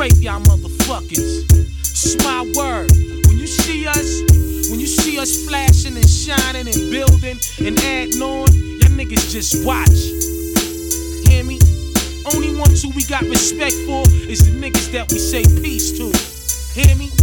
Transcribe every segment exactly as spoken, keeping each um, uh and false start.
scrape y'all motherfuckers. It's my word. When you see us, when you see us flashing and shining and building and adding on, y'all niggas just watch. Hear me? Only ones who we got respect for is the niggas that we say peace to. Hear me?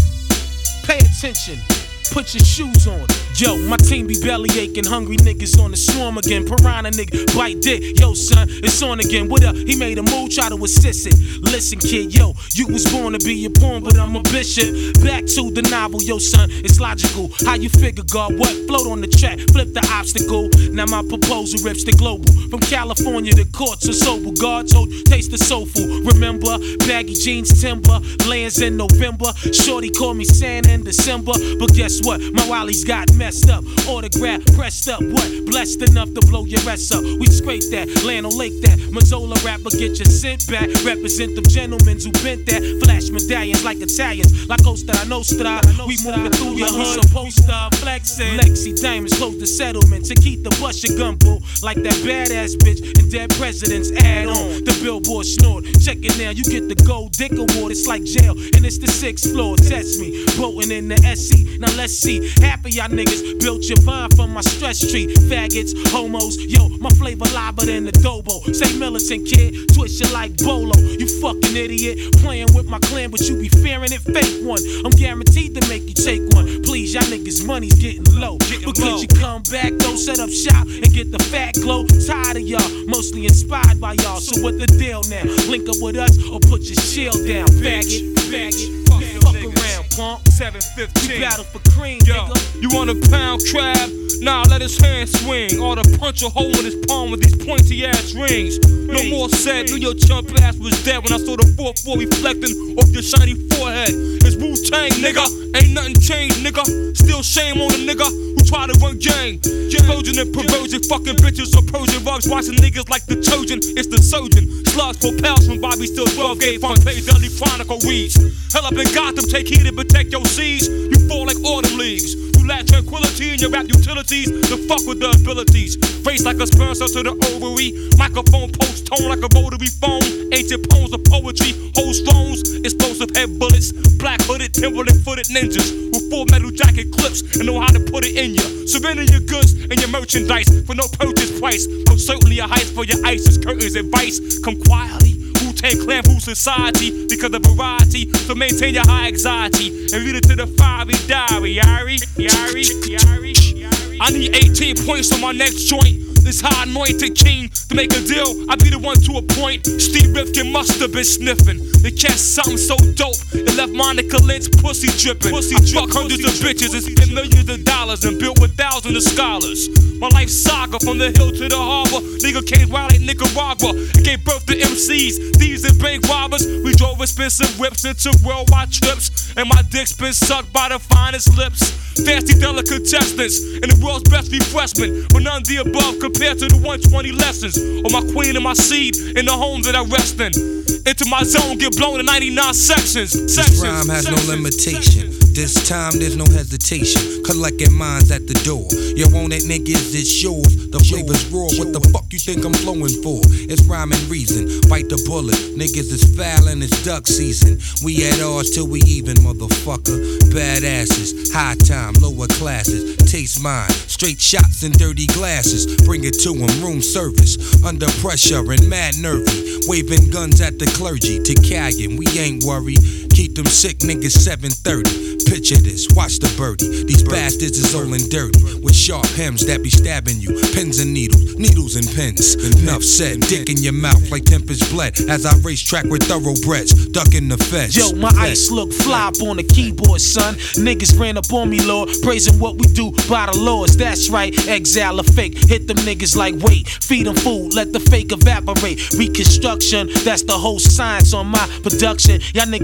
Pay attention. Put your shoes on. Yo, my team be belly aching, hungry niggas on the swarm again. Piranha nigga, bite dick. Yo, son, it's on again. What up? He made a move, try to assist it. Listen, kid, yo, you was born to be a pawn, but I'm a bishop. Back to the novel, yo, son, it's logical. How you figure, God? What? Float on the track, flip the obstacle. Now my proposal rips the global. From California to courts or sober. God told, taste the soulful. Remember, baggy jeans, timber, lands in November. Shorty called me Santa in December, but guess what? My Wally's got messed up. Autograph pressed up. What? Blessed enough to blow your rest up. We scrape that. Land on Lake that. Mazzola rapper, get your scent back. Represent them gentlemen who bent that. Flash medallions like Italians. La Costa Nostra. We moving through your hood. Supposed to flexing. Lexi Diamonds close the settlement. To keep the bust your gun bull. Like that badass bitch and dead presidents add on. The Billboard snort. Check it now. You get the gold dick award. It's like jail. And it's the sixth floor. Test me. Boating in the S C. Now let's see. Half of y'all niggas built your vine from my stress tree. Faggots, homos, yo, my flavor liver than the Dobo. Say militant kid, twist you like Bolo. You fucking idiot, playing with my clan, but you be fearing it. Fake one, I'm guaranteed to make you take one. Please, y'all niggas money's getting low. Getting but low. Could you come back though, set up shop and get the fat glow? Tired of y'all, mostly inspired by y'all. So what the deal now? Link up with us or put your shield down, faggot, faggot. Fuck, fuck around, punk. seven fifteen. We battle for cream, yo, nigga. You want a pound crab? Nah, let his hand swing. Or to punch a hole in his palm with these pointy ass rings. No more said, knew your chump ass was dead when I saw the four four reflecting off your shiny forehead. It's Wu-Tang, nigga. Ain't nothing changed, nigga. Still shame on a nigga who try to run gang. Trojan and perversion, fucking bitches or Persian rugs. Watching niggas like the Trojan, it's the surgeon. Slugs for pals from Bobby Still twelve gauge front page Dudley Chronicle reads. Hell up in Gotham, take heed and protect your seeds. You fall like autumn leaves. You lack tranquility in your rap utilities. To fuck with the abilities. Face like a sperm cell to the ovary. Microphone post tone like a rotary phone. Ancient poems of poetry. Hold stones. Explosive head bullets. Black hooded, Timberland footed ninjas. With full metal jacket clips and know how to put it in you. Surrender your goods and your merchandise for no purchase price. Most certainly a heist for your ISIS curtains advice. Come quietly. Wu-Tang Clan food society because of variety. So maintain your high anxiety and read it to the fiery diary. Yari, yari, yari, yari. I need eighteen points on my next joint. This high anointed king to make a deal. I be the one to appoint. Steve Rifkin must have been sniffing. They catch something so dope. It left Monica Lynch pussy dripping. Pussy I fuck hundreds of bitches and spent millions of dollars and built with thousands of scholars. My life saga from the hill to the harbor. Nigga came wild like Nicaragua. It gave birth to M Cs, thieves and bank robbers. We drove expensive whips into worldwide trips. And my dick's been sucked by the finest lips. Fancy delicatessens and the world's best refreshment. But none of the above compared to the one twenty lessons. Or my queen and my seed in the home that I rest in. Into my zone, get blown in ninety-nine sections. This rhyme has no limitation. This time there's no hesitation. Collecting minds at the door. You want it, niggas, it's yours. The flavor's raw. What the fuck you think I'm flowing for? It's rhyme and reason. Bite the bullet. Niggas is foul and it's duck season. We at ours till we even, motherfucker. Badasses, high time, lower classes. Taste mine. Straight shots and dirty glasses. Bring it to 'em, room service. Under pressure and mad nervy. Waving guns at the clergy. To Callion, we ain't worried. Keep them sick niggas seven thirty. Picture this, watch the birdie. These bastards is all in dirty. With sharp hems that be stabbing you. Pins and needles, needles and pins. Enough said, dick in your mouth like tempest bled. As I race track with thoroughbreds, ducking the feds. Yo, my ice look fly up on the keyboard, son. Niggas ran up on me, Lord. Praising what we do by the laws. That's right, exile or fake. Hit them niggas like wait. Feed them food, let the fake evaporate. Reconstruction, that's the whole science on my production. Y'all niggas guess who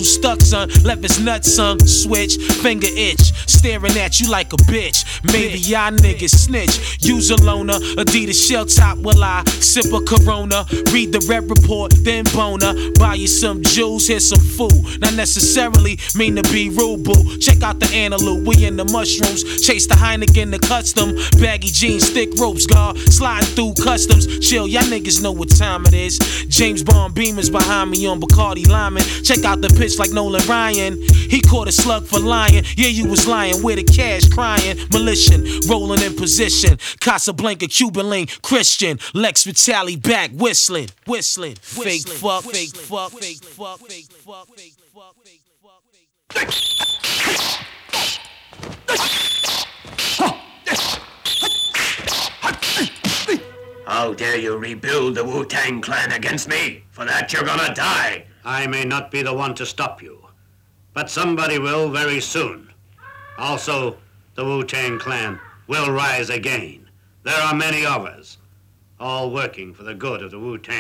stuck, son. Left his nuts, son. Switch, finger itch, staring at you like a bitch. Maybe y'all niggas snitch. Use a loner, Adidas shell top while I sip a Corona. Read the red report, then boner. Buy you some jewels, here's some food. Not necessarily mean to be rude, boo. Check out the antelope, we in the mushrooms. Chase the Heineken, the custom. Baggy jeans, thick ropes, guard. Sliding through customs. Chill, y'all niggas know what time it is. James Bond Beamer's behind me on Bacardi Lyman. Check out the pitch like Nolan Ryan. He caught a slug for lying. Yeah, you was lying. Where the cash crying? Militia, rolling in position. Casablanca, Cuban link, Christian. Lex Vitale back, whistling, whistling. Fake fuck, fake fuck, fake fuck, fake fuck, fake fuck, fake fuck, fake fuck. How dare you rebuild the Wu-Tang Clan against me? For that you're gonna die. I may not be the one to stop you, but somebody will very soon. Also, the Wu-Tang Clan will rise again. There are many of us, all working for the good of the Wu-Tang.